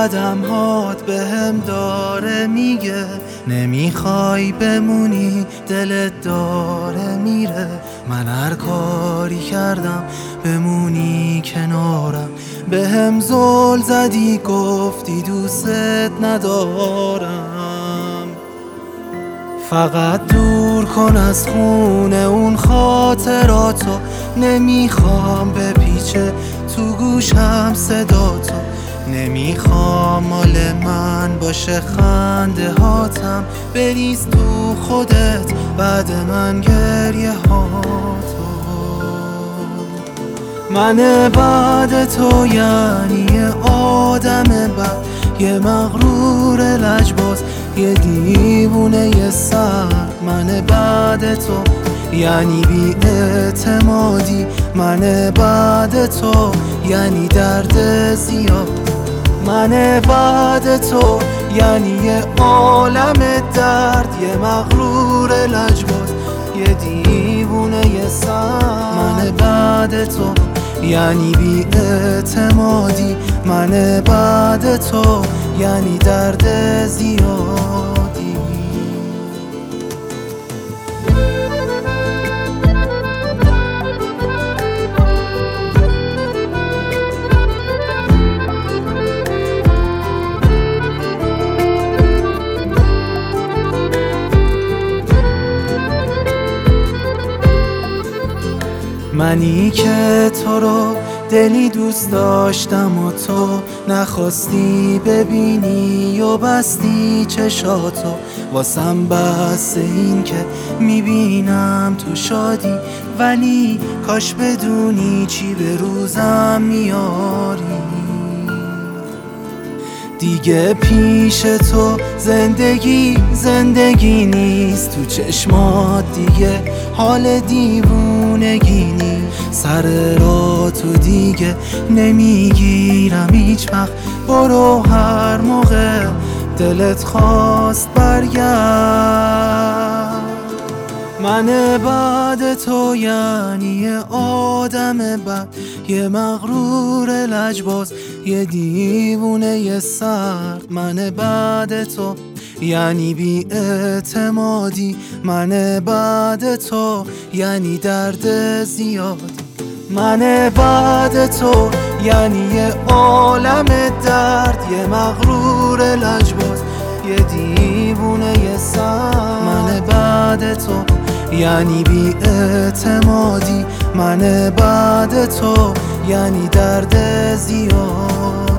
قدم هات بهم داره میگه نمیخوای بمونی، دلت داره میره. من هر کاری کردم بمونی کنارم، بهم زل زدی گفتی دوست ندارم. فقط دور کن از خونه اون خاطراتو، نمیخوام بپیچه تو گوشم صداتو. نمیخوام مال من باشه خنده هاتم، بریز تو خودت بعد من گریه هاتو. من بعد تو یعنی یه آدم بد، یه مغرور لجباز، یه دیوونه یه سرد. من بعد تو یعنی بی اعتمادی، من بعد تو یعنی درد زیاد. من بعد تو یعنی یه عالم درد، یه مغرور لجباز، یه دیوونه یه سرد. من بعد تو یعنی بی اعتمادی، من بعد تو یعنی درد زیادی. منی که تو رو دلی دوست داشتم و تو نخواستی ببینی و بستی چشاتو. واسم بس این که میبینم تو شادی، ولی کاش بدونی چی به روزم میاری. دیگه پیش تو زندگی نیست، تو چشمات دیگه حال دیوونگی نیست. سر راه تو دیگه نمیگیرم هیچ وقت، برو هر موقع دلت خواست برگرد. من بعد تو یعنی یه آدم بد، یه مغرور لجباز، یه دیوونه یه سرد. من بعد تو یعنی بی اعتمادی، من بعد تو یعنی درد زیاد. من بعد تو یعنی یه عالم درد، یه مغرور لجباز، یه دیوونه یه سرد. من بعد تو یعنی بی اعتمادی، من بعد تو یعنی درد زیاد.